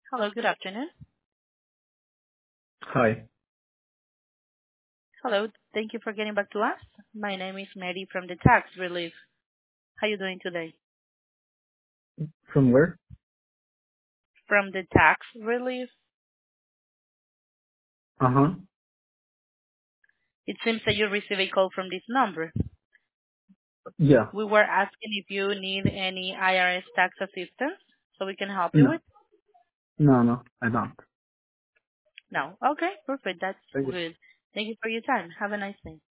Hello, good afternoon. Hi. Hello, thank you for getting back to us. My name is Mary from the Tax Relief. How are you doing today? From where? From the Tax Relief, Uh-huh. it seems that you received a call from this number. Yeah. We were asking if you need any IRS tax assistance so we can help you No. with. No, I don't. No. Okay, perfect. That's Thank you. good. Thank you for your time. Have a nice day.